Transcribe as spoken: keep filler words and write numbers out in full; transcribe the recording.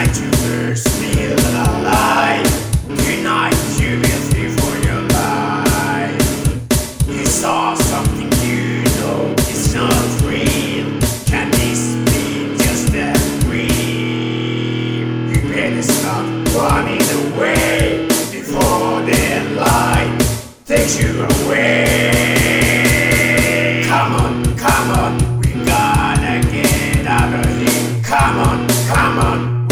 Tonight you were still alive. Tonight you will fear for your life. You saw something you know it's not real. Can this be just a dream? You better stop running away before the light takes you away. Come on, come on, we gotta get out of here. Come on, come on.